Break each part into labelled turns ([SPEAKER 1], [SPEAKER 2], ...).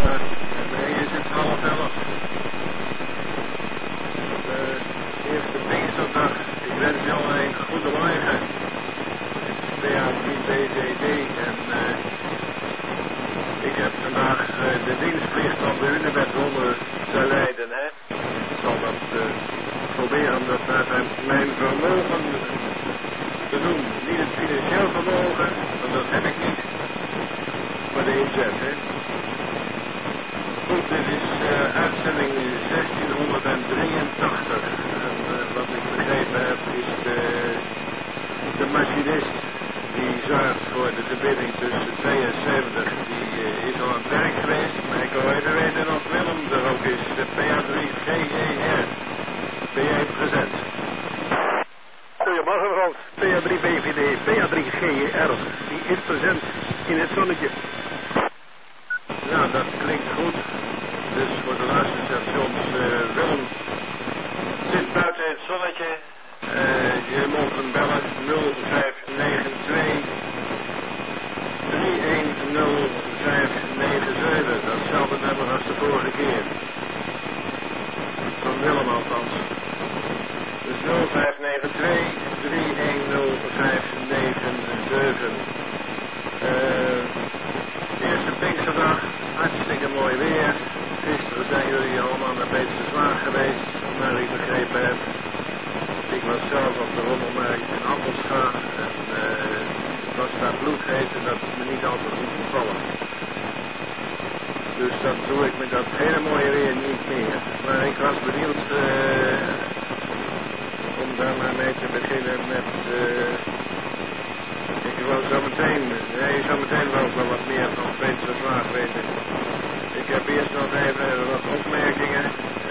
[SPEAKER 1] Ja, nee, is het 10:30. De eerste Pinksterdag. Ik wens je al een goedemorgen. PA3BVD en ik heb vandaag de dienstplicht van de Hunebedronde te leiden. Hè? Ik zal dat proberen om dat naar mijn vermogen te doen. Niet het financieel vermogen, want dat heb ik niet. Maar de inzet, hè. Goed, dit is uitzending 1683. En wat ik begrepen heb is de machinist die zorgt voor de verbinding tussen 72, die is al aan het werk geweest. Maar ik wil even weten of Willem er ook is, de PA3GER. Ben jij present?
[SPEAKER 2] Goedemorgen Frans, PA3BVD, PA3GER, die is present in het zonnetje.
[SPEAKER 1] Nou, dat klinkt goed. Dus voor de luisterstations, Willem zit buiten het zonnetje. Je moet hem bellen 0592 310597. Datzelfde nummer als de vorige keer. Van Willem althans. Dus 0592 310597. Eerste Pinksterdag, hartstikke mooi weer. Gisteren zijn jullie allemaal naar Beesterswaag geweest, naar ik begrepen heb. Ik was zelf op de rommelmarkt in Appelscha en het was daar bloedheet en dat is me niet altijd goed gevallen. Dus dat doe ik met dat hele mooie weer niet meer. Maar ik was benieuwd om daar maar mee te beginnen met... ik wil zometeen wel wat meer van Beesterswaag weten. Ik heb eerst nog even wat opmerkingen.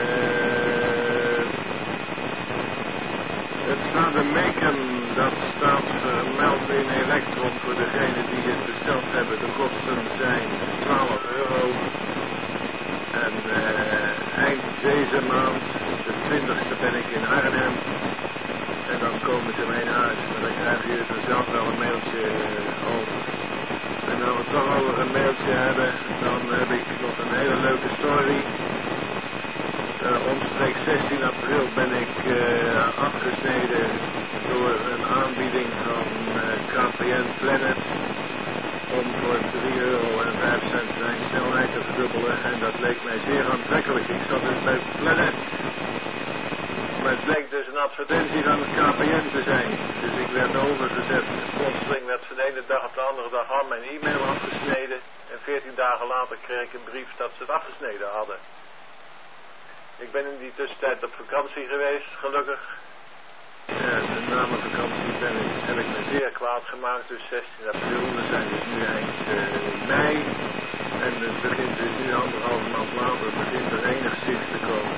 [SPEAKER 1] Het staat de Macon, dat staat vermeld in Electron voor degenen die het besteld hebben. De kosten zijn €12. En eind deze maand, de 20e, ben ik in Arnhem. En dan komen ze mee naar huis. Maar dan krijgen jullie er zelf wel een mailtje over. En als we het toch over een mailtje hebben, dan heb ik nog een hele leuke story. Omstreeks 16 april ben ik afgesneden door een aanbieding van KPN Planet om voor €3,05 zijn snelheid te verdubbelen. En dat leek mij zeer aantrekkelijk. Ik zat dus bij Planet. Maar het bleek dus een advertentie van het KPN te zijn. Dus ik werd overgezet. Plotseling werd van de ene dag op de andere dag al mijn e-mail afgesneden. En 14 dagen later kreeg ik een brief dat ze het afgesneden hadden. Ik ben in die tussentijd op vakantie geweest, gelukkig. Na mijn vakantie heb ik me zeer kwaad gemaakt. Dus 16 april, we zijn dus nu eind mei. En het begint dus nu 1,5 maand later, begint er enig zicht te komen.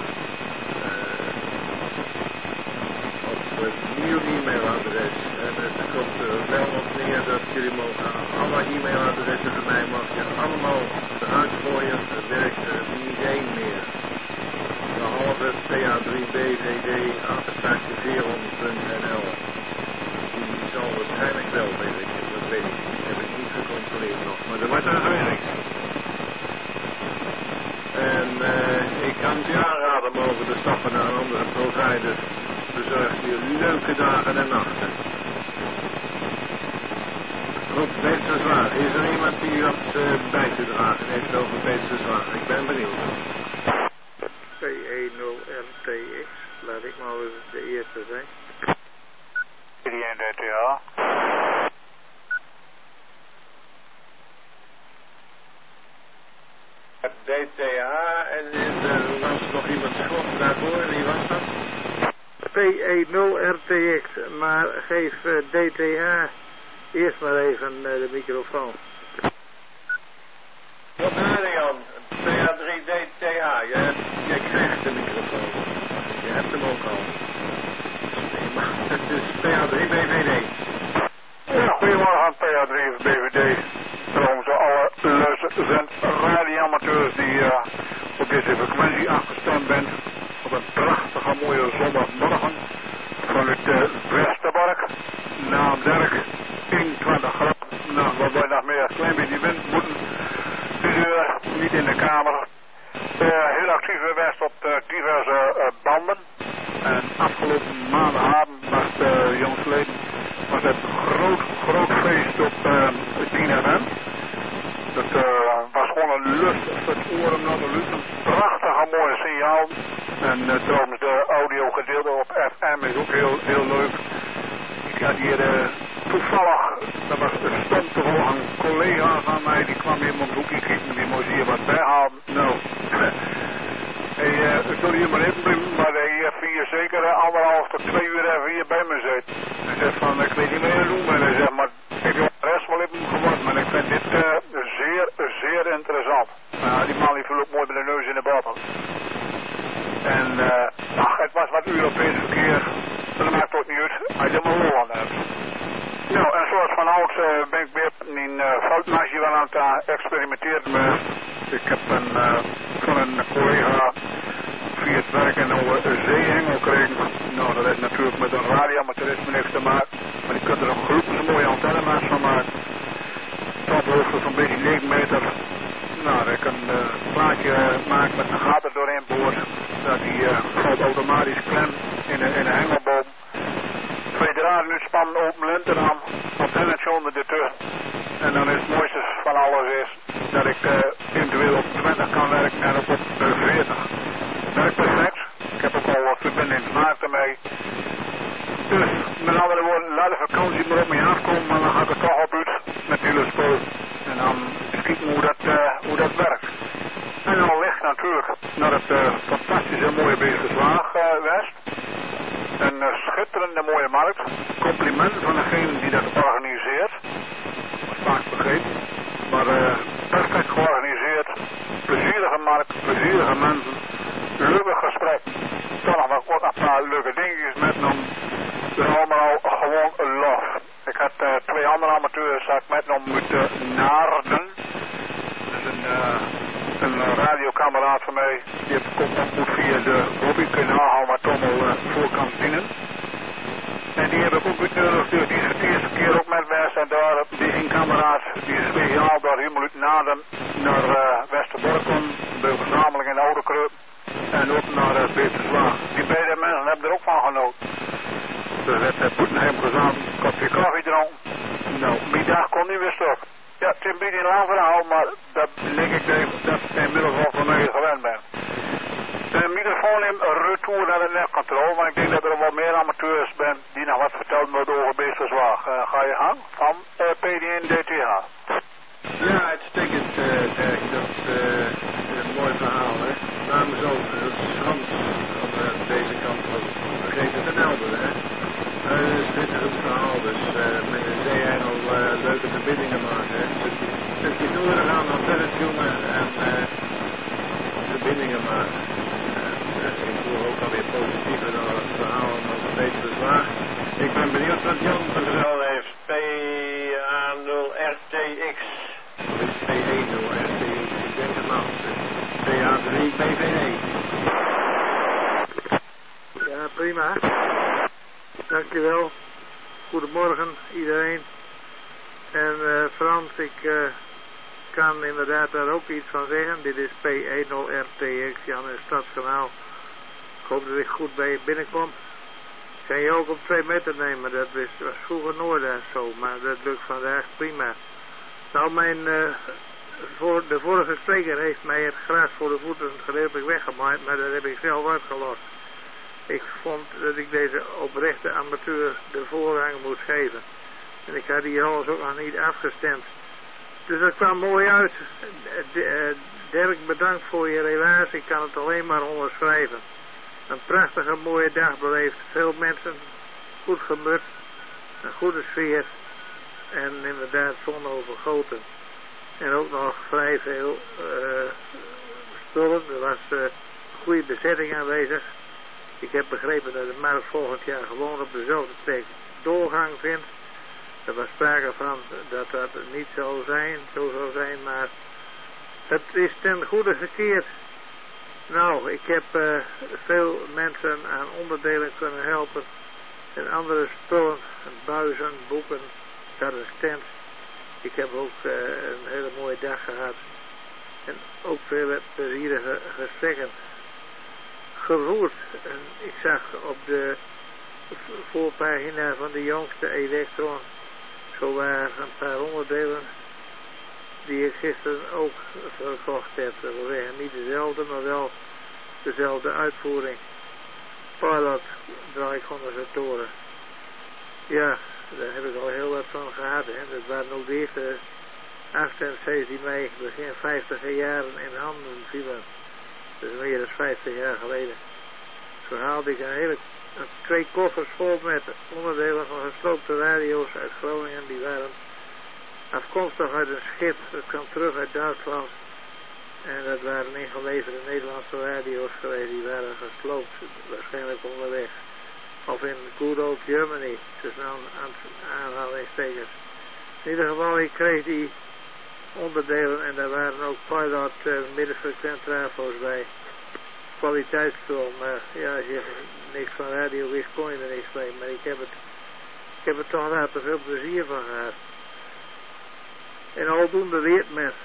[SPEAKER 1] Het nieuw e-mailadres. En het komt er wel op neer dat jullie mogen alle e-mailadressen van mij mag je allemaal eruit gooien. Het werkt niet één meer. Behalve PA3BVD@veron.nl. Die zal waarschijnlijk wel werken. Dat weet ik niet. Dat heb ik niet gecontroleerd nog. Maar er wordt aan gewerkt. En ik kan het je aanraden om over te stappen naar een andere provider. Bezorgt je leuke dagen en nachten. Goed, Beesterswaag. Is er iemand die wat bij te dragen heeft over Beesterswaag? Ik ben benieuwd.
[SPEAKER 2] P10RTX, laat ik maar eens de eerste zijn.
[SPEAKER 3] 3DTA.
[SPEAKER 1] DTH en er was nog iemand schot daarvoor. Wie was dat?
[SPEAKER 2] P10RTX, maar geef DTH eerst maar even de microfoon.
[SPEAKER 1] Wat hoorde Jan? PA3DTH, jij krijgt de microfoon. Je hebt hem ook al. Het is PA3BVD.
[SPEAKER 3] Ja, goedemorgen PA3BVD. Voor onze alle luisteraars en radioamateurs die op deze frequentie afgestemd bent. Op een prachtige mooie zondagmorgen vanuit Westerbork. Naamwerk 21 graden. Nou, wat wij nog meer een klein beetje wind moeten. Dus niet in de Tweede Kamer. Heel actief geweest op diverse banden. En afgelopen maandagavond was jongsleden was het groot feest op 10 FM. Dat was gewoon een lust voor het oren naar de lucht. Een prachtige mooie signaal. En trouwens de audio gedeelte op FM is ook heel leuk. Ik had hier toevallig, dat was stond toch een collega van mij, die kwam hier op het hoekje kijken, die moest hier wat bijhalen. Nou, ik wil hier maar even blijven, maar hij heeft zeker 1,5 tot 2 uur even hier bij me zit. Hij zegt van, ik weet niet meer hoe, maar hij zegt, maar ik wil de rest wel even geworden, maar ik vind dit zeer interessant. Die man die viel ook mooi met de neus in de botten. En het was wat Europees verkeer, dat maakt ook niet uit, als je maar Holland hebt. Nou, en zoals van ouds ben ik weer in foutmaatje wel aan het experimenteren. Ik heb van een collega via het werk en over zeehengel gekregen. Nou, dat heeft natuurlijk met een radioamateurisme niks te maken, maar die kunt er een groep een mooie antennemaats van maken. Tophoogte zo'n beetje 9 meter. Nou, ik kan een plaatje maken met een gat er doorheen boord. Dat die valt automatisch klem in de hengelboom. 2 draden uitspannen, open linten aan, antennetje onder de tuin. En dan is het mooiste van alles is dat ik eventueel op 20 kan werken en op 40. Werkt perfect. Ik heb ook al wat verbindingsmaak ermee. Dus met andere woorden, laat de vakantie maar op me afkomen, maar dan ga ik er toch op uit met de hele spul. En dan eens kijken hoe dat werkt. En dan ligt natuurlijk naar het fantastische mooie Beesterswaag West. Een schitterende mooie markt. Compliment van degene die dat organiseert. Vaak vergeten. Maar perfect georganiseerd. Plezierige markt, plezierige mensen. Leuke gesprek. Dan nog wat een paar leuke dingetjes met hem. Dus allemaal gewoon lof. Ik had 2 andere amateurs met hem moeten Naarden. Dat is een radiokameraad van mij. Die heb ik ook ontmoet via de hobbykanaal, maar toch al voorkant binnen. En die heb ik ook uitgenodigd. Die is de eerste keer ook met West. En daar die een kameraad, die is speciaal door helemaal uit Naarden naar Westerbork komt. Bij verzameling in de Oude Kruip. En ook naar Beesterswaag. Die beide mensen hebben er ook van genoten. Dus het Boetenheim gezamenlijk een kopje koffie dronken. Nou, middag kon niet weer stuk. Ja, het is een beetje een lang verhaal, maar dat denk ik dat ik inmiddels wel van mij gewend ben. De microfoon neemt een retour naar de netcontrole, want ik denk dat er wel meer amateurs zijn die nog wat vertellen worden over Beesterswaag. Ga je gang van PDN DTH.
[SPEAKER 1] Ja, uitstekend, dat is een mooi verhaal, hè. Namens ook, dat is Hans aan deze kant van Vergeten ten Elder, hè. Dit is het verhaal, dus met een zeehengel leuke verbindingen maken, hè. Een stukje noorden gaan, antenne tunen en verbindingen maken. Ik voel ook alweer positiever dan het verhaal over Beesterswaag. Ik ben benieuwd wat Jan verteld heeft. PA0RTX. Of is het PE0RTX? Ik denk het nou. PA3BVE.
[SPEAKER 2] Ja, prima. Dankjewel. Goedemorgen iedereen. En Frans, ik kan inderdaad daar ook iets van zeggen. Dit is P10RTX, Jan en Stadskanaal. Ik hoop dat ik goed bij je binnenkom. Kan je ook op 2 meter nemen, dat was vroeger nooit zo, maar dat lukt vandaag prima. Nou, de vorige spreker heeft mij het gras voor de voeten gedeeltelijk weggemaaid, maar dat heb ik zelf uitgelost. Ik vond dat ik deze oprechte amateur de voorrang moest geven. En ik had hier alles ook nog niet afgestemd. Dus dat kwam mooi uit. Dirk, bedankt voor je relatie. Ik kan het alleen maar onderschrijven. Een prachtige mooie dag beleefd. Veel mensen. Goed gemut. Een goede sfeer. En inderdaad zonovergoten. En ook nog vrij veel spullen. Er was een goede bezetting aanwezig. Ik heb begrepen dat de markt volgend jaar gewoon op dezelfde plek doorgang vindt. Er was sprake van dat dat niet zo zou zijn, maar het is ten goede gekeerd. Nou, ik heb veel mensen aan onderdelen kunnen helpen en andere spullen, buizen, boeken, dat is tent. Ik heb ook een hele mooie dag gehad. En ook veel plezierige gesprekken gevoerd. En ik zag op de voorpagina van de jongste Elektron zo waren een paar onderdelen die ik gisteren ook verkocht heb. Dat wil zeggen niet dezelfde, maar wel dezelfde uitvoering. Pilot draaikondensatoren. Ja, daar heb ik al heel wat van gehad. Hè. Dat waren ook de eerste afstandsfeest die mij begin 50 jaren in handen vielen. Dat is meer dan 50 jaar geleden. Zo haalde ik twee koffers vol met onderdelen van gesloopte radio's uit Groningen. Die waren afkomstig uit een schip. Dat kwam terug uit Duitsland. En dat waren ingeleverde Nederlandse radio's geweest. Die waren gesloopt, waarschijnlijk onderweg. Of in good old Germany, tussen aanhalingstekens. In ieder geval, ik kreeg die onderdelen en daar waren ook pilot middenfrequent trafo's bij. Kwaliteitsspul, maar ja, als je niks van radio wist, kon je er niks mee. Maar ik heb er toch later veel plezier van gehad. En aldoende leert men.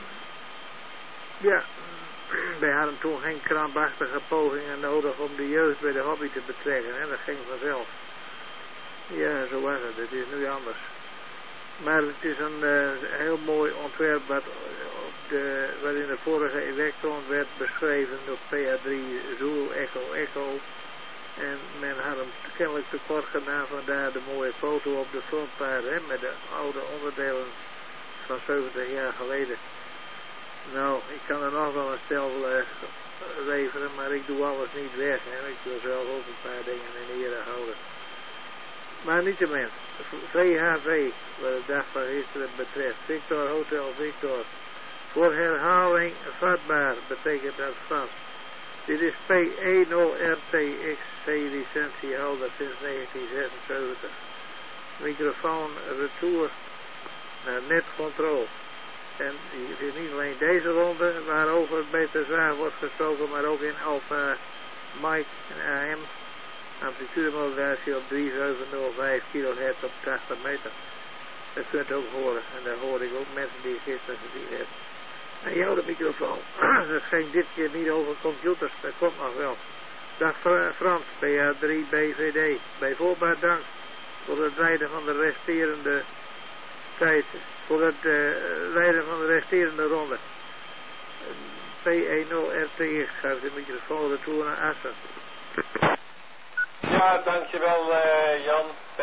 [SPEAKER 2] Ja, wij hadden toen geen krampachtige pogingen nodig om de jeugd bij de hobby te betrekken. Hè? Dat ging vanzelf. Ja, zo was het. Het is nu anders. Maar het is een heel mooi ontwerp wat in de vorige Elektron werd beschreven door PA3 Zulu Echo Echo. En men had hem kennelijk tekort gedaan, vandaar de mooie foto op de frontpage, hè, met de oude onderdelen van 70 jaar geleden. Nou, ik kan er nog wel een stel leveren, maar ik doe alles niet weg. Hè. Ik wil zelf ook een paar dingen in ere houden. Maar niettemin, VHV, wat de dag van gisteren betreft, Victor Hotel Victor, voor herhaling vatbaar, betekent dat Frans. Dit is P10RTX C-licentiehouder sinds 1976. Microfoon retour naar netcontrol. En het is niet alleen deze ronde waarover het beter zwaar wordt gesproken, maar ook in Alpha Mic en AM. Amplitudemodulatie op 3705 kHz op 80 meter. Dat kunt u ook horen. En daar hoor ik ook mensen die gisteren gezien hebben. En jou de microfoon. Dat ging dit keer niet over computers. Dat komt nog wel. Dag Frans, PA3 BVD. Bij voorbaat dank voor het rijden van de resterende tijd. Voor het rijden van de resterende ronde. P10RTX gaat de microfoon retour naar Assen.
[SPEAKER 1] Ja, dankjewel Jan,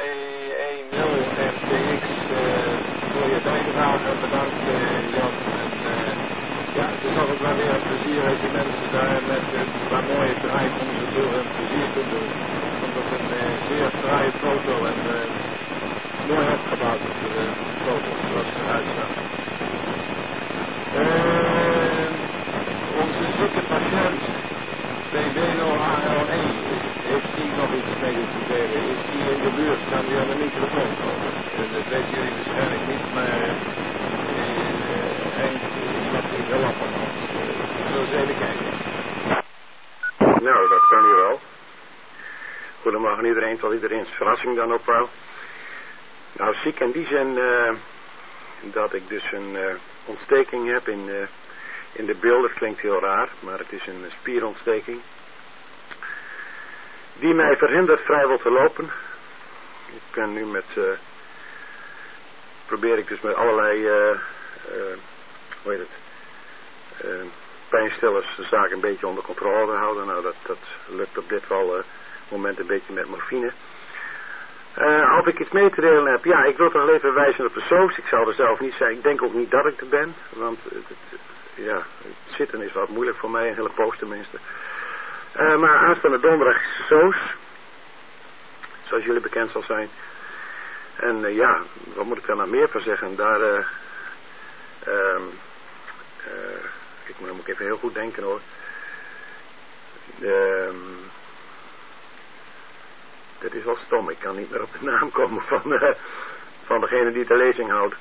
[SPEAKER 1] P10RTX voor je bijdrage. Bedankt Jan. En ja, het is altijd wel weer een plezier als je mensen daar met een mooie draaikondensatoren plezier kunt doen. Omdat het een zeer fraaie foto en mooi opgebouwd is, de foto zoals het eruit ziet. Onze zieke patiënt BB0AL1, heeft die nog iets mee te delen? Is die in de buurt? Kan die aan de microfoon komen? Dat weten jullie waarschijnlijk niet, maar Henk snapt er wel af van ons. Zullen we eens even kijken.
[SPEAKER 4] Nou, dat kan hier wel. Goedemorgen iedereen, tot iedereen's verrassing dan ook wel. Nou, ziek in die zin dat ik dus een ontsteking heb in de bil. Dat klinkt heel raar, maar het is een spierontsteking die mij verhindert vrijwel te lopen. Ik ben nu probeer ik dus met allerlei pijnstillers de zaak een beetje onder controle te houden. Nou, dat lukt op dit moment een beetje met morfine. Als ik iets mee te delen heb, ja, ik wil toch even wijzen op de soos. Ik zal er zelf niet zijn. Ik denk ook niet dat ik er ben, want het zitten is wat moeilijk voor mij, een hele poos tenminste. Maar aanstaande donderdag is de soos, zoals jullie bekend zal zijn. En ja, wat moet ik daar nou meer van zeggen? Daar, moet ik even heel goed denken hoor. Dat is wel stom, ik kan niet meer op de naam komen van degene die de lezing houdt.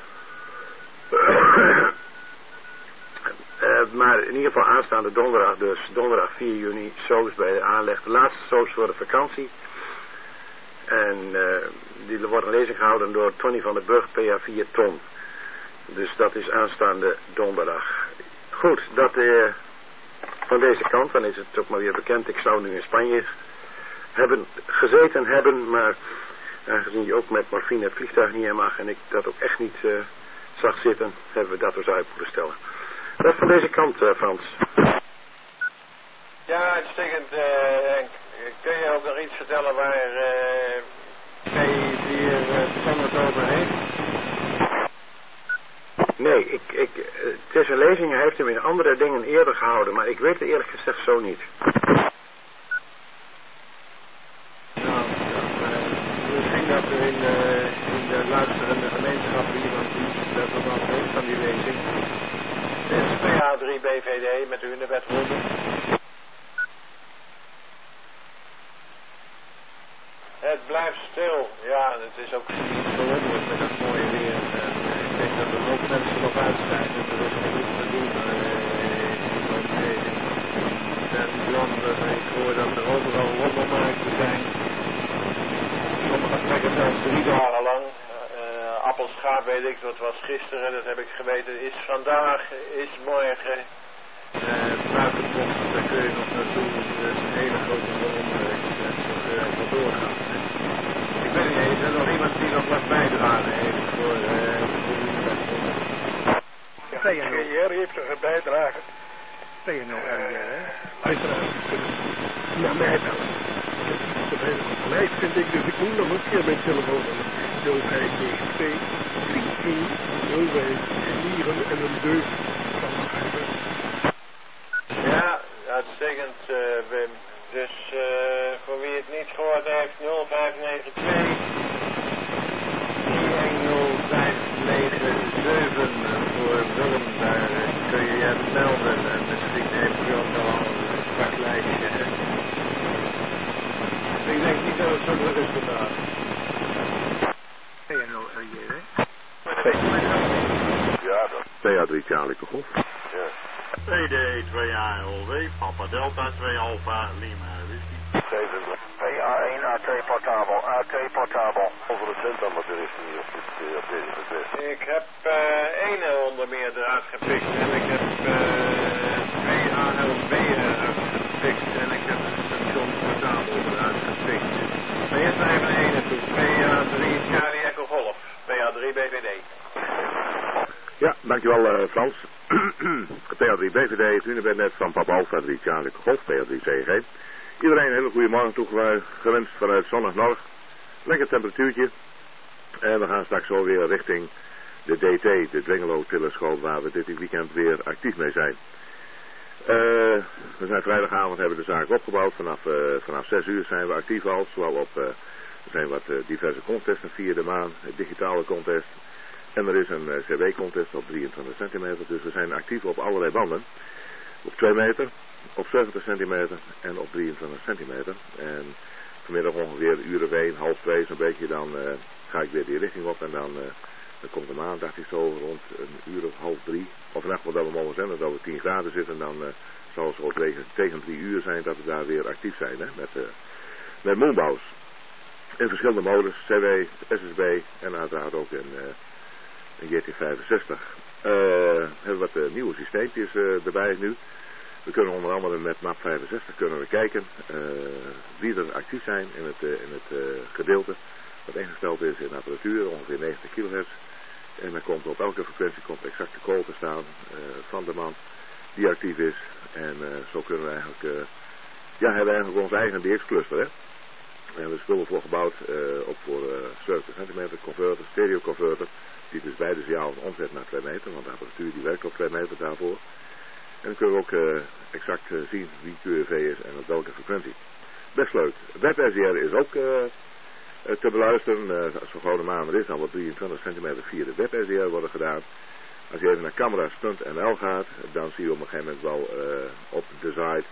[SPEAKER 4] Maar in ieder geval aanstaande donderdag, dus donderdag 4 juni, soos bij de aanleg. De laatste soos voor de vakantie. En die wordt een lezing gehouden door Tony van der Burg, PA4 Ton. Dus dat is aanstaande donderdag. Goed, dat van deze kant, dan is het ook maar weer bekend. Ik zou nu in Spanje gezeten hebben, maar aangezien je ook met morfine het vliegtuig niet in mag en ik dat ook echt niet zag zitten, hebben we dat dus uit moeten stellen. Dat van deze kant, Frans.
[SPEAKER 1] Ja, uitstekend. Kun je ook nog iets vertellen waar hij hier verstandig over heeft?
[SPEAKER 4] Nee, het is een lezing, hij heeft hem in andere dingen eerder gehouden, maar ik weet het eerlijk gezegd zo niet.
[SPEAKER 1] Nou, misschien dat er in de luisterende gemeenschap iemand die dat er nog weet van die lezing. Dit is PA3 BVD met u in de wetronde. Het blijft stil. Ja, het is ook niet verwonderlijk met dat mooie weer. Ik denk dat er ook mensen nog uit zijn. Dus er is nog iets te doen. Ik hoor dat er overal rommelmarkten zijn. Sommige plekken zelfs 3 dagen lang. Appelschaap weet ik, dat was gisteren, dat heb ik geweten. Is vandaag, is morgen. Buitenpost, daar kun je nog naartoe. Het is een hele grote rommelmarkt. Dat doorgaan. Ik weet niet eens, is er nog iemand die nog wat bijdragen heeft voor
[SPEAKER 3] PNO heeft er bijdragen.
[SPEAKER 2] PNO RGR, hè? Uiteraard. Naar mij bellen. Dat is een gelijk, vind ik, dus ik moet nog een keer mijn telefoon aan. 0592 3105 en een deuk van elkaar.
[SPEAKER 1] Ja, uitstekend, Wim. Dus voor wie het niet gehoord heeft, 0592 10597 voor Willem, daar kun je je melden en misschien heeft u ook al een zwart lijstje. Ik denk niet dat het zo druk is vandaag.
[SPEAKER 2] PNO-RJ, hè?
[SPEAKER 3] Ja, dat.
[SPEAKER 5] PA3 Charlie Golf.
[SPEAKER 3] Ja.
[SPEAKER 6] PD 2ALW, Papa Delta 2 Alpha Lima Whisky.
[SPEAKER 3] PA1 AT portabel, AT portabel. Over de centamateur is hier op deze adres.
[SPEAKER 1] Ik heb ene onder meer eruit gepikt en ik heb PALB eruit gepikt en ik heb een station portabel eruit gepikt. Maar eerst maar even ene toe. PA3 Charlie Echo Golf. PA3 BVD.
[SPEAKER 5] Ja, dankjewel Frans. PA3 BVD, u bent net van Papa Alpha 3 Charlie Golf, PA3 CG. Iedereen een hele goede morgen toegewenst vanuit zonnig Norg. Lekker temperatuurtje. En we gaan straks zo weer richting de DT, de Dwingelo-telescoop, waar we dit weekend weer actief mee zijn. We zijn vrijdagavond, hebben de zaak opgebouwd. Vanaf 6 uur zijn we actief al. Zowel op, er zijn wat diverse contesten via de maan, een digitale contest. En er is een CW-contest op 23 centimeter. Dus we zijn actief op allerlei banden. Op 2 meter, op 70 centimeter en op 23 centimeter. En vanmiddag ongeveer een uur of 1, half 2 zo'n beetje, dan ga ik weer die richting op. En dan komt de maan, dacht ik zo, rond een uur of half 3. Of in elk geval dat we mogen zijn, dat we 10 graden zitten. Dan zal het zo tegen 3 uur zijn dat we daar weer actief zijn, hè, met moonbows. In verschillende modus, CW, SSB en uiteraard ook een JT65. We hebben wat nieuwe systeempjes erbij nu. We kunnen onder andere met map 65 kunnen we kijken wie er actief zijn in het gedeelte wat ingesteld is in apparatuur, ongeveer 90 kHz. En dan komt op elke frequentie komt exact de call te staan van de man die actief is. En zo kunnen we eigenlijk, hebben we eigenlijk ons eigen DX-cluster. Hè? We hebben spullen voor gebouwd, ook voor 70 centimeter converter, stereo converter, die dus beide signalen omzet naar 2 meter, want de apparatuur die werkt op 2 meter daarvoor. En dan kunnen we ook exact zien wie QRV is en op welke frequentie. Best leuk. WebSDR is ook te beluisteren. Als zo'n grote maan er is, dan wordt 23 centimeter via de WebSDR worden gedaan. Als je even naar camera's.nl gaat, dan zie je op een gegeven moment wel op de site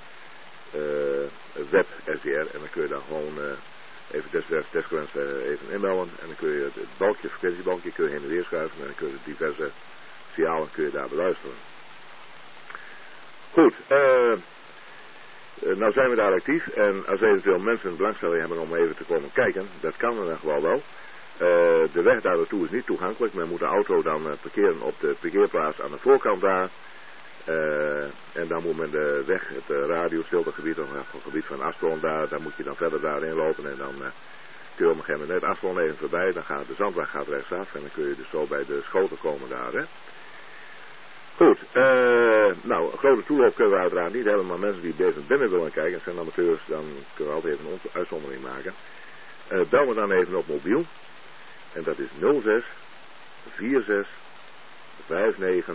[SPEAKER 5] WebSDR. En dan kun je dan gewoon even desgewenst even inbellen. En dan kun je het balkje, frequentiebalkje, kun je heen en weer schuiven. En dan kun je diverse signalen kun je daar beluisteren. Goed, nou zijn we daar actief en als eventueel mensen belangstelling hebben om even te komen kijken, dat kan dan gewoon wel. De weg daar naartoe is niet toegankelijk, men moet de auto dan parkeren op de parkeerplaats aan de voorkant daar. En dan moet men de weg, het radiostiltegebied, of het gebied van Asplon, daar moet je dan verder daarin lopen. En dan kun je op een gegeven moment net Asplon even voorbij. Dan gaat de zandweg gaat rechtsaf. En dan kun je dus zo bij de schoten komen daar. Hè. Goed, nou, een grote toeloop kunnen we uiteraard niet hebben. Maar mensen die deze binnen willen kijken, en zijn amateurs, dan kunnen we altijd even een uitzondering maken. Bel me dan even op mobiel. En dat is 06 46 59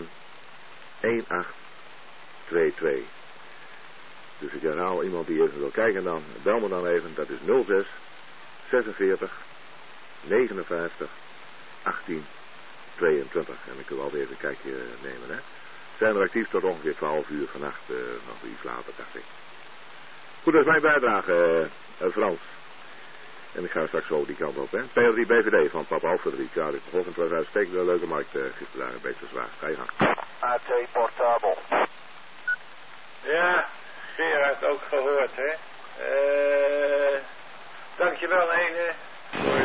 [SPEAKER 5] 1822. Dus ik herhaal, iemand die even wil kijken dan, bel me dan even, dat is 06 46 59 18 22. En dan kunnen we altijd even een kijkje nemen. Hè. Zijn er actief tot ongeveer 12 uur vannacht, nog iets later dacht ik. Goed, dat is mijn bijdrage, Frans. En ik ga straks zo die kant op, hè. PL3 BVD van Papa Alfredriek. Ja, ik geloof het was uitstekend een leuke markt gisteren daar, een beetje zwaar. Ga je gang.
[SPEAKER 3] AT portabel.
[SPEAKER 1] Ja, Gerard ook gehoord, hè. Dankjewel, Ene, voor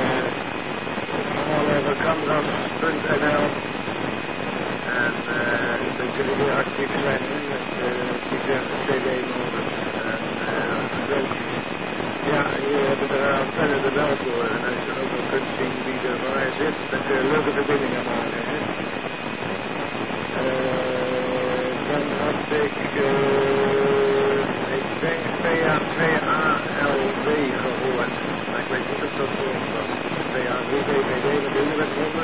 [SPEAKER 1] allevacamras.nl. En dat jullie weer actief zijn met diverse CD-modus. Ja, hier hebben de antenne er wel voor. En als je ook nog kunt zien wie er voor mij zit, dan kun je leuke verbindingen maken, hè. Dan had ik denk PA2ALW gehoord. Maar ik weet niet of dat voor ons was. PA2DVD, wat doen we met honden?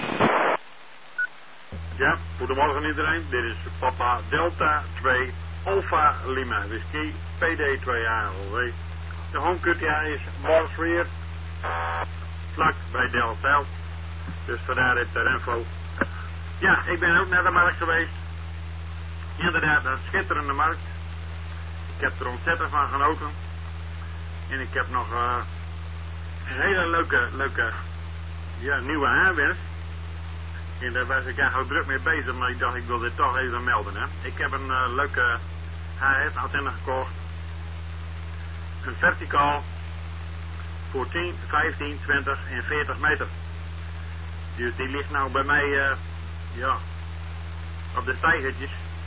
[SPEAKER 6] Ja, goedemorgen iedereen. Dit is Papa Delta 2 Alpha Lima Whisky PD2ALW. De homekutja is Borsweer, vlak bij Delfzijl. Dus vandaar het info. Ja, ik ben ook naar de markt geweest. Inderdaad, een schitterende markt. Ik heb er ontzettend van genoten. En ik heb nog een hele leuke nieuwe aanwinst. En daar was ik eigenlijk druk mee bezig, maar ik dacht ik wil dit toch even melden. Hè. Ik heb een leuke HS-antenne gekocht. Een verticaal voor 10, 15, 20 en 40 meter. Dus die ligt nou bij mij op de stijgertjes.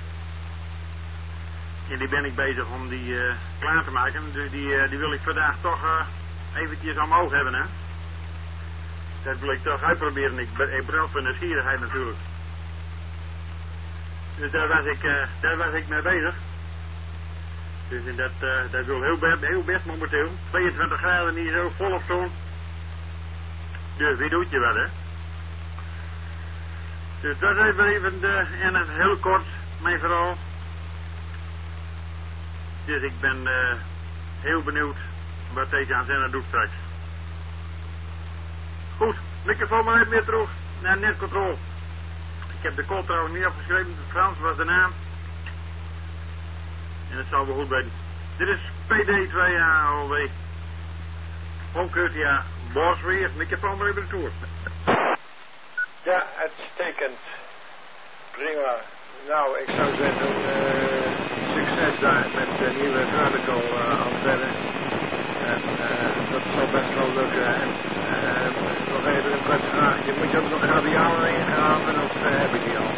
[SPEAKER 6] En die ben ik bezig om die klaar te maken. Dus die wil ik vandaag toch eventjes omhoog hebben. Hè. Dat wil ik toch uitproberen. Ik brand van nieuwsgierigheid natuurlijk. Dus daar was ik mee bezig. Dus dat wil heel best momenteel. 22 graden niet zo vol of zo. Dus wie doet je wel, hè? Dus dat is even en het heel kort mijn verhaal. Dus ik ben heel benieuwd wat deze antenne doet straks. Goed, microfoon maar even weer terug naar netcontrol. Ik heb de call trouwens niet afgeschreven. Frans was de naam. En dat zal wel goed weten. Dit is PD2ALW. Homekutja Borsweer. Microfoon maar even de toer.
[SPEAKER 1] Ja, uitstekend. Prima. Nou, ik zou zeggen, succes daar met de nieuwe vertical antenne. En dat zal best wel lukken. En nog even een kort vraagje. Moet je ook nog radialen ingraven of heb ik die al?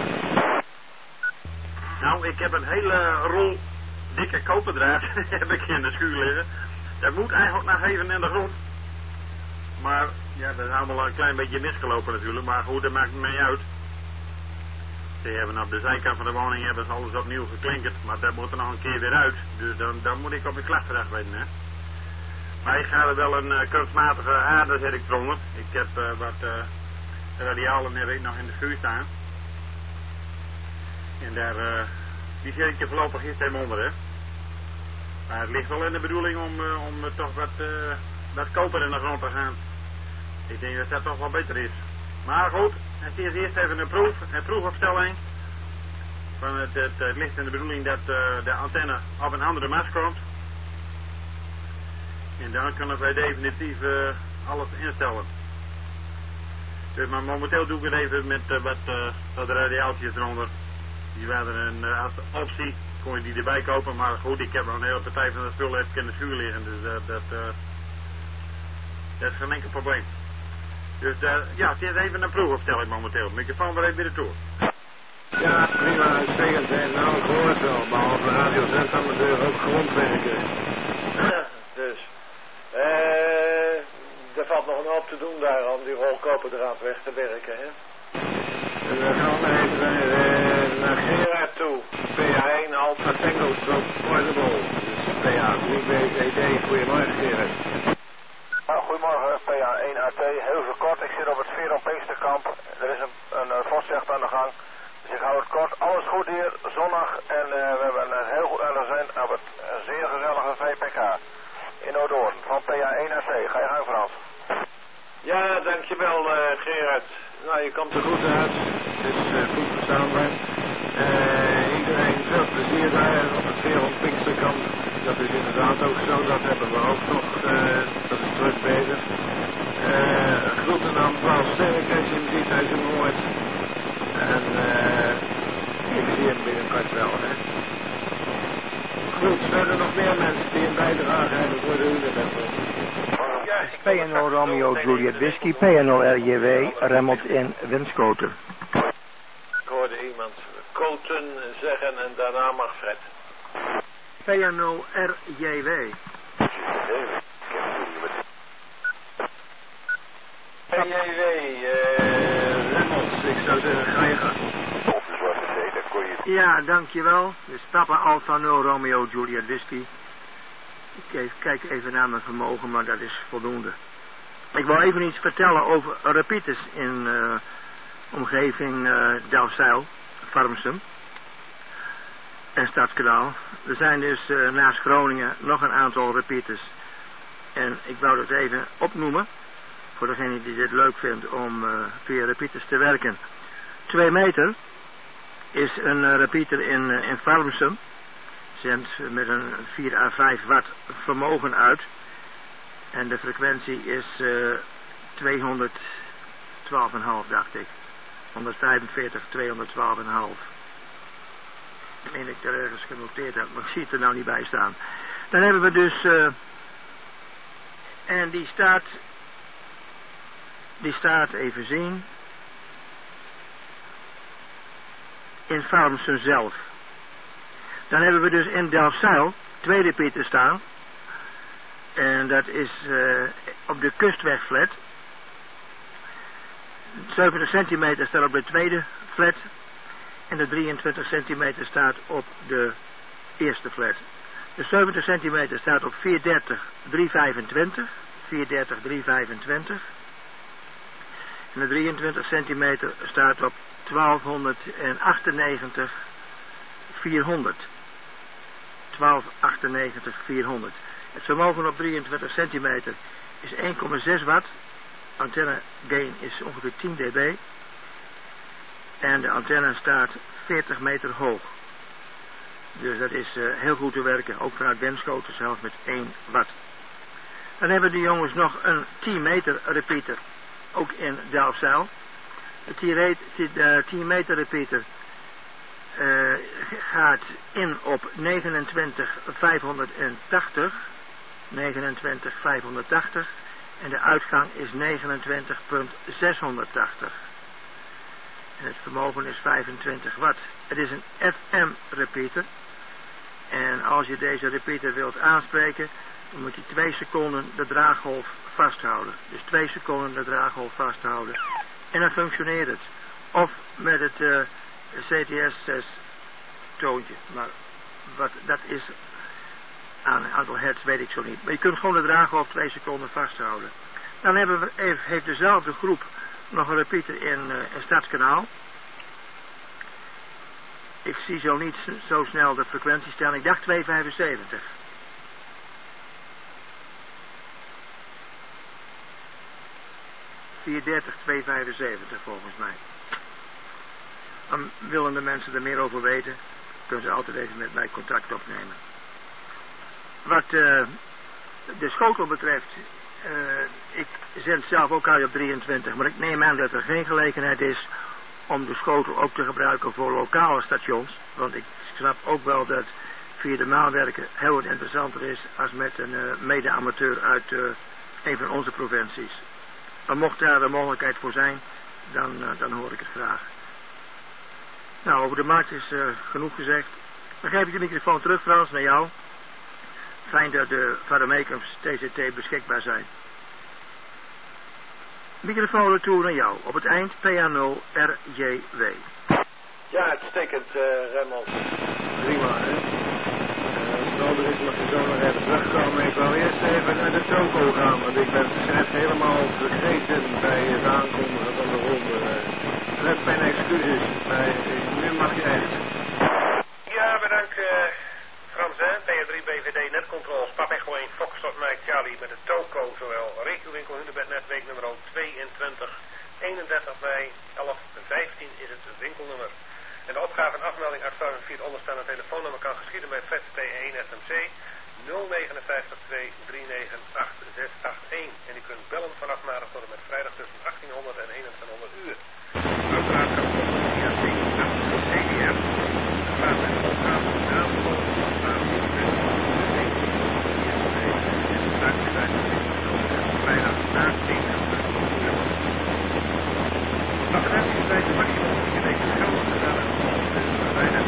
[SPEAKER 6] Nou, ik heb een hele rol dikke koperdraad heb ik in de schuur liggen. Dat moet eigenlijk nog even in de grond. Maar ja, dat is allemaal een klein beetje misgelopen natuurlijk. Maar goed, dat maakt me niet uit. Ze hebben op de zijkant van de woning hebben ze alles opnieuw geklinkerd. Maar dat moet er nog een keer weer uit. Dus dan moet ik op de klachtverdacht weten, hè. Maar ik ga er wel een kunstmatige aarde zet ik eronder. Ik heb wat radialen heb ik nog in de schuur staan. En daar, die zet ik er voorlopig eerst even onder, hè. Maar het ligt wel in de bedoeling om toch wat koper in de grond te gaan. Ik denk dat dat toch wel beter is. Maar goed, het is eerst even een proefopstelling. Van het ligt in de bedoeling dat de antenne op een andere mast komt. En dan kunnen wij definitief alles instellen. Dus maar momenteel doe ik het even met wat radiaaltjes eronder. Die waren als optie, kon je die erbij kopen. Maar goed, ik heb nog een hele partij van de spullen in de schuur liggen. Dus dat is geen enkel probleem. Dus ja, het is even een proefopstelling momenteel. Microfoon maar even weer de toer.
[SPEAKER 1] Ja, prima, uitstekend. En nou, ik hoor het wel. Behalve radiozendamateur ook grondwerken. Dus, er valt nog een hoop te doen daar om die rolkoperdraad weg te werken, hè. En dan gaan we even naar Gerard toe. PA1 Alpha Tango Stroke Portable. Dus PA 3BVD. Goedemorgen, Gerard.
[SPEAKER 3] Goedemorgen, PA1 AT. Heel veel kort. Ik zit op het Veron Peesterkamp. Er is een vosjacht aan de gang. Dus ik hou het kort. Alles goed hier. Zonnig. En we hebben een heel goed. En we zijn op het zeer gezellige VPK. In Noordoorn. Van PA1 AT. Ga je gang, Frans.
[SPEAKER 1] Ja, dankjewel, Gerard. Nou, je komt er goed uit. Het is goed verstaanbaar. Iedereen veel plezier daar op het Veron Pinksterkamp. Dat is inderdaad ook zo. Dat hebben we ook nog. Dat is druk bezig. Groeten aan Paul Sterk als je hem ziet uit zijn woord. En ik zie hem binnenkort wel, hè. Goed, zijn er nog meer mensen die een bijdrage hebben voor de Uleventel?
[SPEAKER 7] PNO Romeo Juliet Whisky, PNO RJW, Remmelt in Winschoten.
[SPEAKER 1] Ik hoorde iemand Koten zeggen en daarna mag Fred.
[SPEAKER 7] PNO RJW.
[SPEAKER 1] RJW, Remmels, ik zou zeggen, ga je gang.
[SPEAKER 7] Ja, dankjewel. Dus Papa Alpha 0 Romeo Juliet Whisky. Ik kijk even naar mijn vermogen, maar dat is voldoende. Ik wil even iets vertellen over repeaters in omgeving Delfzijl, Farmsum en Stadskanaal. Er zijn dus naast Groningen nog een aantal repeaters. En ik wou dat even opnoemen, voor degene die dit leuk vindt om via repeaters te werken. 2 meter is een repeater in Farmsum. Zendt met een 4 à 5 watt vermogen uit. En de frequentie is 212,5, dacht ik. 145, 212,5. Ik meen dat ik er ergens genoteerd heb, maar ik zie het er nou niet bij staan. Dan hebben we dus... en die staat, even zien... in Farmsum zelf. Dan hebben we dus in Delfzijl 2 repeaters staan. En dat is op de kustwegflat. 70 centimeter staat op de tweede flat. En de 23 centimeter staat op de eerste flat. De 70 centimeter staat op 430 325. 430 325. En de 23 centimeter staat op 1298 400. 1298 400. Het vermogen op 23 centimeter is 1,6 watt. Antenne gain is ongeveer 10 dB. En de antenne staat 40 meter hoog. Dus dat is heel goed te werken. Ook vanuit Winschoten zelfs met 1 watt. Dan hebben de jongens nog een 10 meter repeater. Ook in Delfzijl. De 10 meter repeater gaat in op 29580. 29580. En de uitgang is 29.680. En het vermogen is 25 watt. Het is een FM repeater. En als je deze repeater wilt aanspreken, dan moet je 2 seconden de draaggolf vasthouden. Dus 2 seconden de draaggolf vasthouden. En dan functioneert het. Of met het CTS-6 toontje. Maar wat dat is aan een aantal hertz weet ik zo niet. Maar je kunt gewoon de draaggolf 2 seconden vasthouden. Dan heeft dezelfde groep nog een repeater in Stadskanaal. Ik zie zo niet zo snel de frequentie staan. Ik dacht 275. ...430, 275 volgens mij. Dan willen de mensen er meer over weten... ...kunnen ze altijd even met mij contact opnemen. Wat de schotel betreft... ik zend zelf ook uit op 23... ...maar ik neem aan dat er geen gelegenheid is... ...om de schotel ook te gebruiken voor lokale stations... ...want ik snap ook wel dat... ...via de maanwerken heel wat interessanter is... ...als met een mede-amateur uit een van onze provincies... Maar mocht daar de mogelijkheid voor zijn, dan hoor ik het graag. Nou, over de markt is genoeg gezegd. Dan geef ik de microfoon terug, Frans, naar jou. Fijn dat de Vademeekums TCT beschikbaar zijn. Microfoon retour naar jou. Op het eind PA0 RJW.
[SPEAKER 1] Ja, uitstekend, Remmels. Prima, hè? Als het nodig is, mag je zo nog even terugkomen. Ik wil eerst even naar de toko gaan, want ik ben Fred helemaal vergeten bij het aankondigen van de ronde. Fred, mijn excuses, maar nu mag je echt.
[SPEAKER 8] Ja, bedankt, Frans, hè? PR3 BVD Netcontrols, Pap Echo 1 Foxtrot Mike Charlie met de toko, zowel regiowinkel Hunebed Netweek nummer 22, 31 mei, 11:15 is het winkelnummer. En de opgave en afmelding uitvoering via het onderstaande telefoonnummer kan geschieden bij Fred P1 SMC 059 239 8681. En u kunt bellen vanaf maandag tot en met vrijdag tussen 1800 en 2100 uur. Uiteraard kan het ook via CDF. De vraag met de opgave van de aanvulling van de opgave vrijdag na 2100 uur. Advertenties bij de maximum die deze geldig gedaan en bijna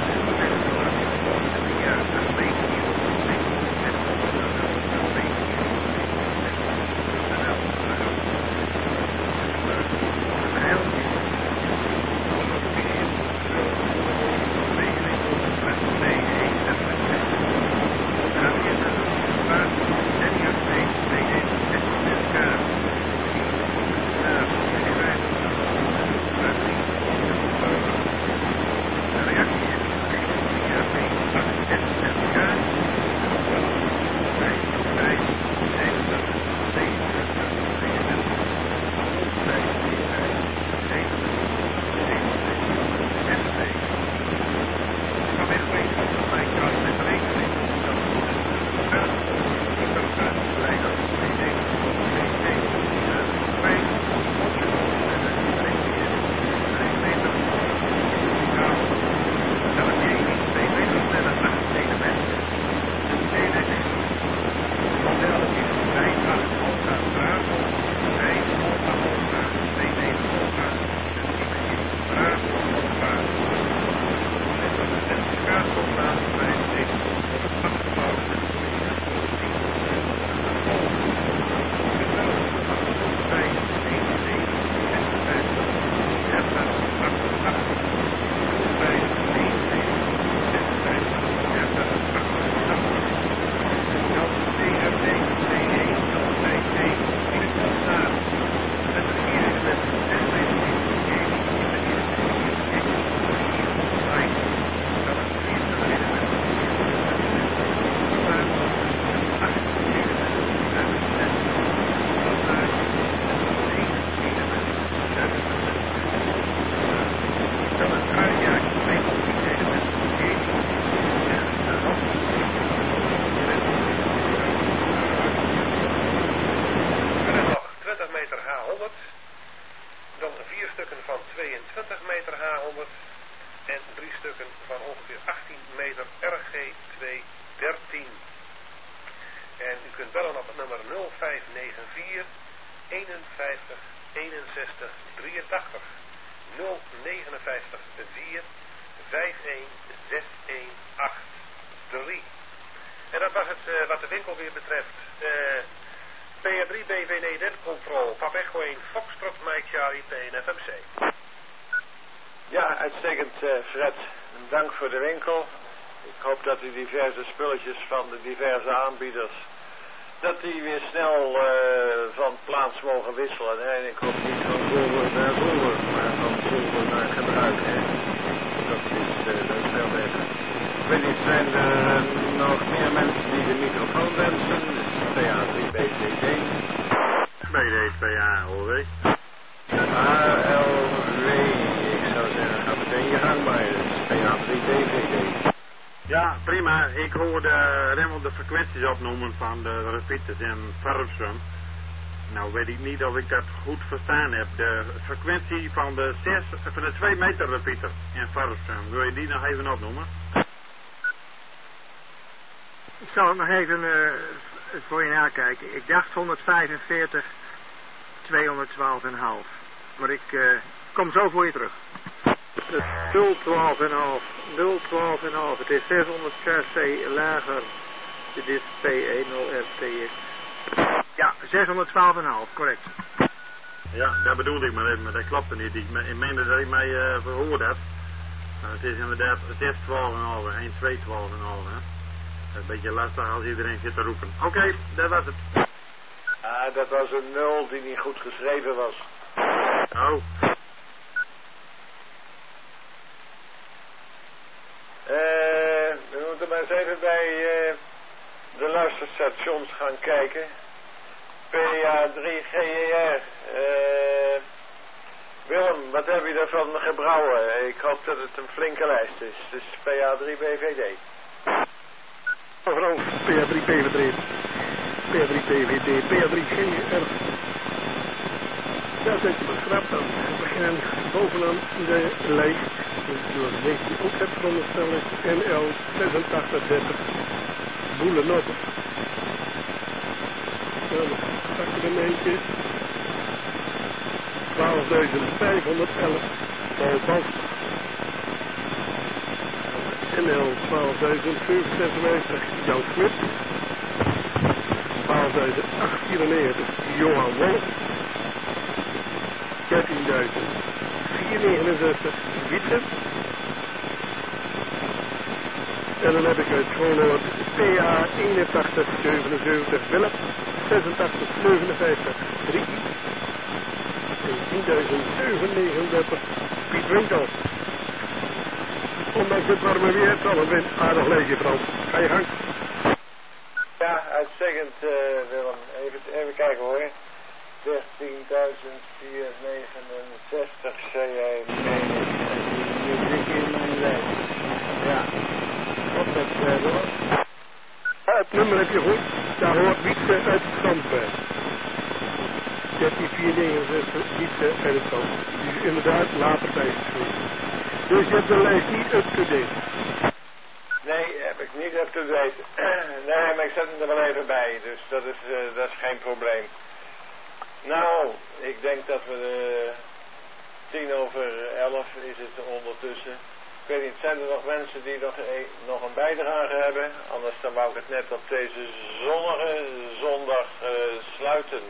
[SPEAKER 1] Fred, dank voor de winkel. Ik hoop dat u diverse spulletjes van de diverse aanbieders, dat die weer snel van plaats mogen wisselen. En ik hoop niet van zolder naar zolder, maar van zolder naar gebruik. Hè. Dat is veel beter. Ik weet niet, zijn er nog meer mensen die de microfoon wensen? PA3 BCD.
[SPEAKER 6] BD2ALW.
[SPEAKER 1] ALW. Ik zou zeggen, ga meteen je gang bij. PA3DVD.
[SPEAKER 6] Ja, prima. Ik hoorde Remmel de frequenties opnoemen van de repeaters in Farmsum. Nou weet ik niet of ik dat goed verstaan heb. De frequentie van de 2 meter repeater in Farmsum. Wil je die nog even opnoemen?
[SPEAKER 7] Ik zal het nog even voor je nakijken. Ik dacht 145, 212,5. Maar ik kom zo voor je terug.
[SPEAKER 2] 012,5. 012,5. Het is 600 kc lager. Dit is P10RTX.
[SPEAKER 7] Ja, 612,5, correct.
[SPEAKER 6] Ja, dat bedoelde ik maar even, maar dat klopte niet. Ik meende dat ik mij verhoord heb. Maar het is inderdaad, het is 12,5, 1, 2, 12,5. Een beetje lastig als iedereen zit te roepen. Oké, dat was het.
[SPEAKER 1] Ah, dat was een 0 die niet goed geschreven was.
[SPEAKER 6] Oh.
[SPEAKER 1] We moeten maar eens even bij de luisterstations gaan kijken. PA3GER. Willem, wat heb je daarvan gebrouwen? Ik hoop dat het een flinke lijst is. Dus PA3BVD.
[SPEAKER 2] Mevrouw, PA3BVD. PA3BVD. PA3GER. Dat is beschrapt dan. We gaan bovenaan de lijst. Door deze ook het veronderstellen. NL 8630. Boelenop. Dan pak je er een eentje. 12.511. Volband. NL 12.756. Jan Smit. 12.894. Johan Wolf. 13.469 Wietse. En dan heb ik het gewoon PA 8177 Willem, 8657 Ricky en 10.739 Piet Winkel. Ondanks het warme weer, het al een wind aardig leeg, Frans. Ga je gang.
[SPEAKER 1] Ja, uitstekend Willem. Even kijken hoor. 13.469 zei jij, meen ik. Nu zit je in mijn lijst. Ja. Wat dat Willem?
[SPEAKER 2] Het nummer heb je goed. Daar hoort Wietse uit Zandberg. 13.469 Wietse uit het Zand. Die is inderdaad later bijgeschreven. Dus je hebt de lijst niet up-to-date.
[SPEAKER 1] Nee, heb ik niet up-to-date. Nee, maar ik zet hem er wel even bij. Dus dat is geen probleem. Nou, ik denk dat we 10:11 is het ondertussen. Ik weet niet, zijn er nog mensen die nog een bijdrage hebben? Anders dan wou ik het net op deze zonnige zondag sluiten.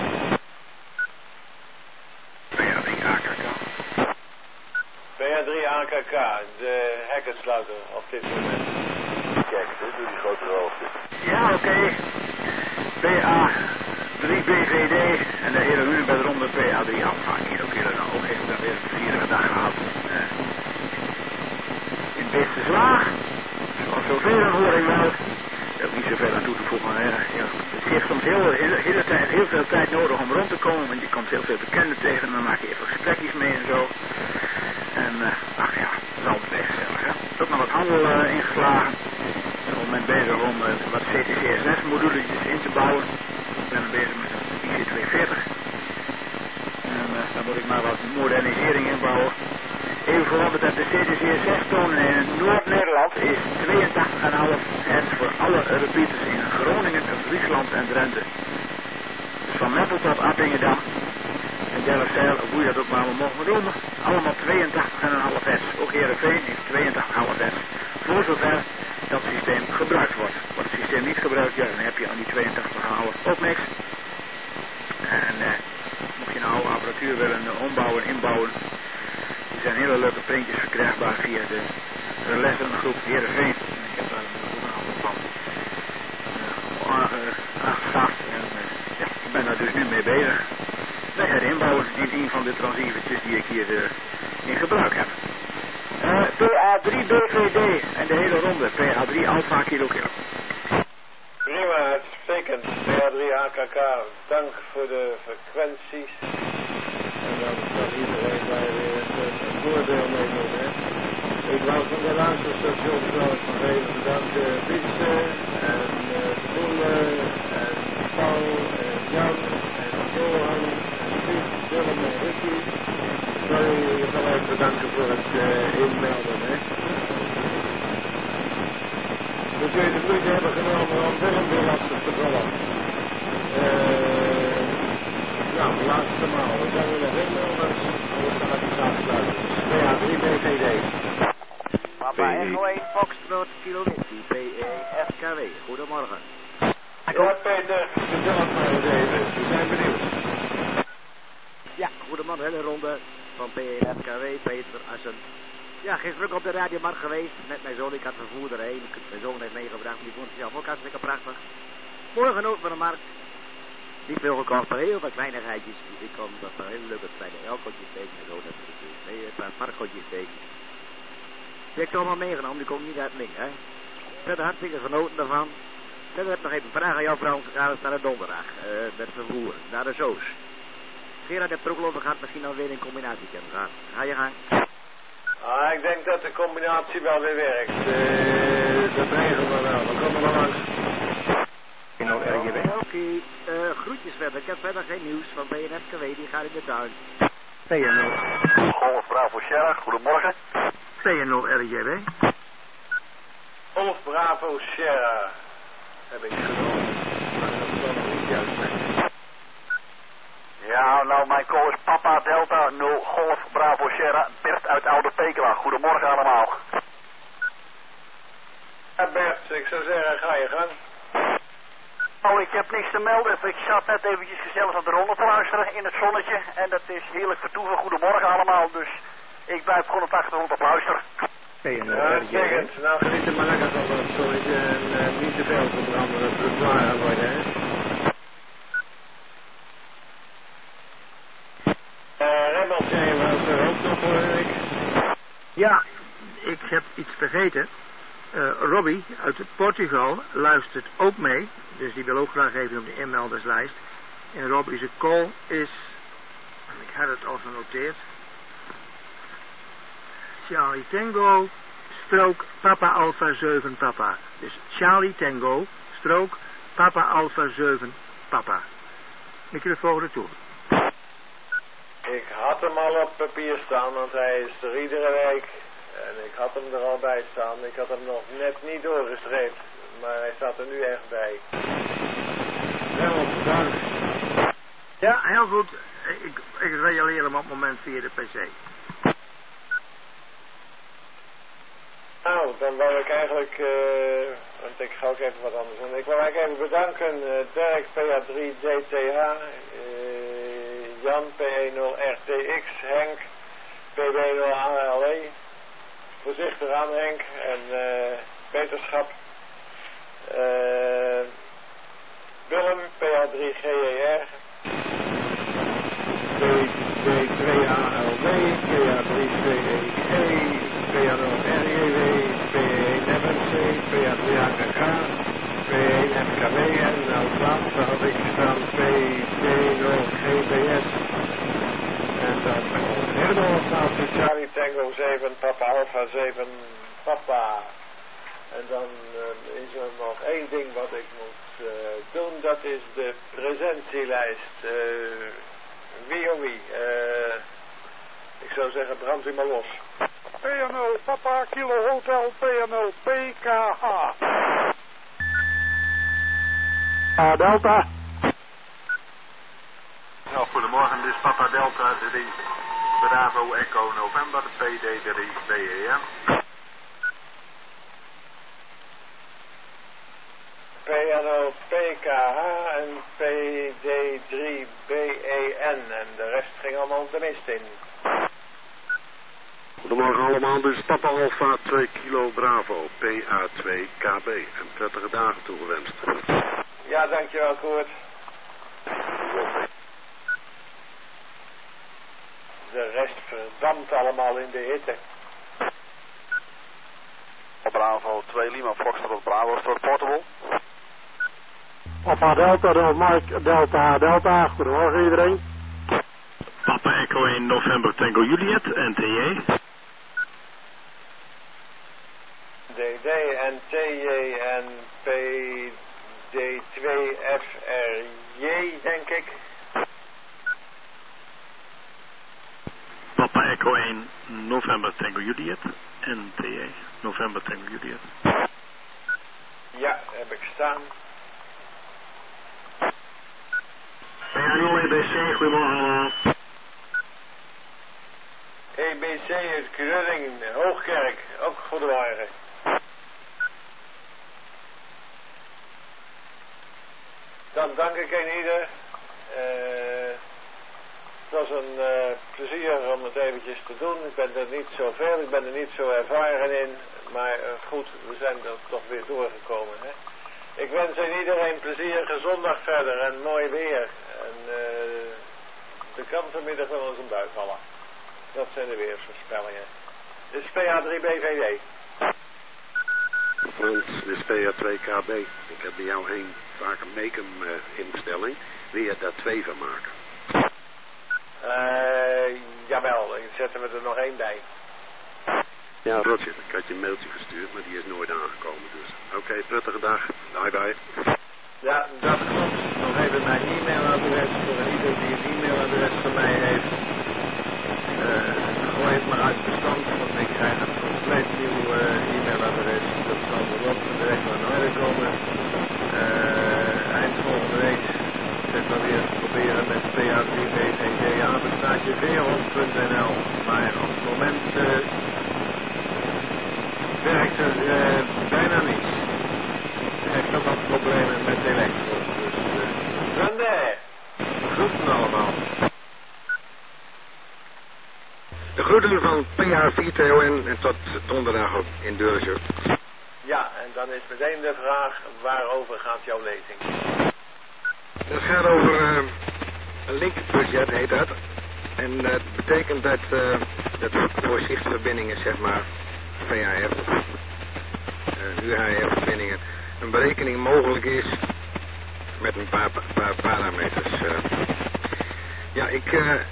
[SPEAKER 1] PA3 AKK, de hekkensluiter op dit moment. Kijk, doe die grote hoogte.
[SPEAKER 7] Ja, oké. PA3BVD en de hele uur bij de ronde PA3 Alpha. Hier ook weer ook even dan weer een vierige dag gehad. In het beste slaag. Zoals zoveel dan hoor ik wel. Er is ook niet zoveel aan toe te voegen. Ja, het heeft soms heel veel tijd nodig om rond te komen. Want je komt heel veel bekenden tegen en dan maak je even gesprekjes mee en zo. En ach ja, dat is altijd weer gezellig. Hè? Er is ook nog wat handel ingeslagen. Ik ben op het moment bezig om wat CTCSS-modules in te bouwen. Ik ben bezig met een IC240. En dan moet ik maar wat modernisering inbouwen. Even voor wat betreft de CTCSS-tonen in Noord-Nederland is 82,5 hertz voor alle repeaters in Groningen, Friesland en Drenthe. Dus van Meppel tot Appingedam en Delfzijl, hoe je dat ook maar mogen noemen, allemaal 82,5 hertz. Ook Heerenveen heeft 82,5 hertz. Voor zover dat systeem gebruikt wordt. Wordt het systeem niet gebruikt, ja, dan heb je aan die 82,5 ook niks. En mocht je nou apparatuur willen ombouwen, inbouwen, er zijn hele leuke printjes verkrijgbaar via de lessengroep Heerenveen. Ik heb daar ook een aantal van aangeschaft en ja, ik ben daar dus nu mee bezig. Bij het inbouwen in een van de transceivertjes die ik hier in gebruik heb. PA3BVD en de hele ronde, PA3 Alpha Kilo Kilo.
[SPEAKER 1] Prima, uitstekend. PA3 AKK, dank voor de frequenties. En dan kan iedereen daar weer een voordeel mee doen, hè. Ik wou van de laatste station trouwens nog even bedanken Wietse en Boele en Paul en Jan en Johan en Piet, Willem en Ricky. Ik wil jullie wel even bedanken voor het inmelden, hè. Dat jullie de moeite hebben genomen om Willem weer lastig te vallen. Nou, de laatste maal. We zijn er nog inmelders.
[SPEAKER 4] dan laat ik het aansluiten. PA3 BVD.
[SPEAKER 9] Papa Echo 1 Foxtrot Kilo Whiskey, PEFKW. Goedemorgen.
[SPEAKER 1] Ja, Peter, vertel het maar eens even. We zijn benieuwd.
[SPEAKER 9] Ja, goedemorgen, hele ronde van PEFKW, Peter Assen. Ja, gisteren ook op de radiomarkt geweest met mijn zoon. Ik had vervoer erheen. Mijn zoon heeft meegebracht, die vond het zelf ook hartstikke prachtig. Morgen ook van de markt. Niet veel gekocht, maar heel wat kleinigheidjes. Ik kon dat een hele leuke kleine elkotjes tegen. Mijn zoon heeft een paar varkotjes tegen. Die heb ik allemaal meegenomen, die komt niet uit Link, hè. Verder hartstikke genoten daarvan. Verder heb ik nog even een vraag aan jou, Frans. Gaan we naar de donderdag, met vervoer, naar de Zoos. Gerard heeft er ook over gehad, misschien alweer in combinatie kunnen gaan. Ga je gang.
[SPEAKER 1] Ah, ik denk dat de combinatie wel weer werkt. Dat regelen we wel. We komen wel langs.
[SPEAKER 9] Oké, groetjes verder. Ik heb verder geen nieuws van BNFKW, die gaat in de tuin.
[SPEAKER 7] PNO.
[SPEAKER 3] Golf Bravo Sierra, goedemorgen.
[SPEAKER 7] PNO RJW.
[SPEAKER 1] Golf Bravo Sierra heb ik genomen. Maar dat zal nog niet juist zijn.
[SPEAKER 3] Ja, nou mijn call is Papa Delta 0 Golf Bravo Sierra, Bert uit Oude Pekela. Goedemorgen allemaal.
[SPEAKER 1] Ja, Bert, ik zou zeggen, ga je gang.
[SPEAKER 3] Nou, ik heb niks te melden. Ik zat net eventjes gezellig aan de ronde te luisteren in het zonnetje. En dat is heerlijk vertoeven. Goedemorgen allemaal. Dus ik blijf gewoon op de achtergrond op luisteren.
[SPEAKER 1] Ja, zeg het. Nou, geniet er maar lekker van dat zonnetje en niet te veel verbranden. Dat het zwaar worden, hè. Rebels, jij was er ook nog, hoor ik.
[SPEAKER 7] Ja, ik heb iets vergeten. Robbie uit Portugal luistert ook mee. Dus die wil ook graag even op de inmelderslijst. En Robbie's call is... Ik had het al genoteerd. Charlie Tango, strook Papa Alpha 7 Papa. Dus Charlie Tango, strook Papa Alpha 7 Papa. Microfoon retour.
[SPEAKER 1] Ik had hem al op papier staan, want hij is er iedere week. En ik had hem er al bij staan. Ik had hem nog net niet doorgestreept. Maar hij staat er nu echt bij. Wel, dank.
[SPEAKER 7] Ja, heel goed. Ik realiseer hem op het moment via de PC.
[SPEAKER 1] Nou, dan wou ik eigenlijk, want ik ga ook even wat anders doen. Ik wil eigenlijk even bedanken Dirk PA3 DTH, Jan PE0RTX, Henk PB0ALE, voorzichtig aan Henk en wetenschap, Willem PA3GER, PB2ALD, PA3CEG, PA0RJW, P1FMC, PA3HKK, P1FKW en als laatste had ik staan P20GBS. En dan helemaal staat Charlie Tango 7, Papa Alpha 7, Papa. En dan is er nog één ding wat ik moet doen, dat is de presentielijst. Wie of wie? Ik zou zeggen, brandt u maar los.
[SPEAKER 3] PNO Papa Kilo Hotel PNO PKH.
[SPEAKER 2] Delta.
[SPEAKER 6] Nou, goedemorgen, dit is Papa Delta 3 Bravo Echo November PD3 BEM.
[SPEAKER 1] PNO PKH en PD3 BEN en de rest ging allemaal de mist in.
[SPEAKER 10] Goedemorgen allemaal, dit is Papa Alpha 2 Kilo Bravo PA2 KB en prettige dagen toegewenst.
[SPEAKER 1] Ja, dankjewel Koert. De rest verdampt allemaal in de hitte.
[SPEAKER 3] Bravo 2 Lima Foxtrot Bravo Stort Portable.
[SPEAKER 2] Papa Delta, Mike Delta, Delta. Goedemorgen iedereen.
[SPEAKER 6] Papa Echo 1 November Tango Juliet, NTJ.
[SPEAKER 1] DD en TJ en PD2FRJ, denk ik.
[SPEAKER 6] Papa Echo 1 November Tango Juliet, NTJ. November Tango Juliet.
[SPEAKER 1] Ja, heb ik staan.
[SPEAKER 6] PA0 EBC, goedemorgen allemaal.
[SPEAKER 1] EBC uit Grunning, Hoogkerk, ook goedemorgen. Dan dank ik aan ieder. Het was een plezier om het eventjes te doen. Ik ben er niet zoveel, ik ben er niet zo ervaren in. Maar goed, we zijn er toch weer doorgekomen. Hè? Ik wens aan iedereen plezierige zondag verder en mooi weer. En er kan vanmiddag wel eens een bui vallen. Dat zijn de weersvoorspellingen. Dit is PA3BVD.
[SPEAKER 10] Frans, dit is PA2KB. Ik heb bij jou heen vaak een make-up instelling. Wil je daar 2 van maken?
[SPEAKER 1] Jawel, ik zetten we er nog 1 bij.
[SPEAKER 10] Ja, Roger, ik had je een mailtje gestuurd, maar die is nooit aangekomen. Dus oké, prettige dag. Bye bye.
[SPEAKER 1] Ja, dat klopt. Nog even mijn e-mailadres voor ieder die een e-mailadres van mij heeft. Gooi het maar uit bestand, want ik krijg een compleet nieuw e-mailadres. Dat zal erop direct naar orde komen. Eind volgende week zet dan weer proberen met PA3BVD@veerhof.nl. Maar op het moment werkt er bijna niets. Ik heb nog wat problemen met elektro. Dus vandaar. Groeten allemaal.
[SPEAKER 11] De groeten van PA4TON en tot donderdag in Deurzen.
[SPEAKER 1] Ja, en dan is meteen de vraag, waarover gaat jouw lezing?
[SPEAKER 11] Het gaat over een linkbudget, heet dat. En dat betekent dat voorzichtverbindingen, zeg maar, VHF, UHF-verbindingen, een berekening mogelijk is met een paar parameters. Ja, ik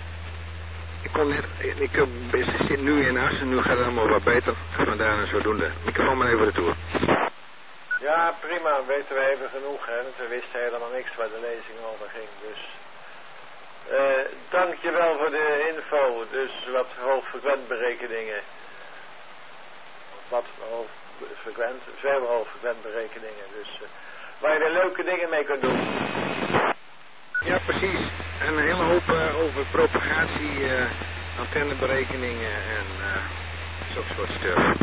[SPEAKER 11] zit nu in Assen, nu gaat het allemaal wat beter, vandaar en zodoende. Microfoon maar even retour.
[SPEAKER 1] Ja, prima, weten we even genoeg, hè, want we wisten helemaal niks waar de lezing over ging, dus... dank je wel voor de info, dus wat hoogfrequentberekeningen. Veel hoogfrequentberekeningen, dus waar je weer leuke dingen mee kunt doen.
[SPEAKER 11] Ja, precies. En een hele hoop over propagatie, antenneberekeningen en zo'n soort stuff.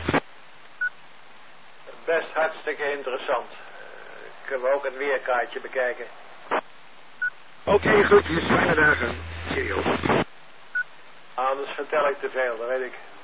[SPEAKER 1] Best hartstikke interessant. Kunnen we ook het weerkaartje bekijken.
[SPEAKER 11] Oké, groetjes, fijne dagen. Cheerio.
[SPEAKER 1] Anders vertel ik te veel, dat weet ik.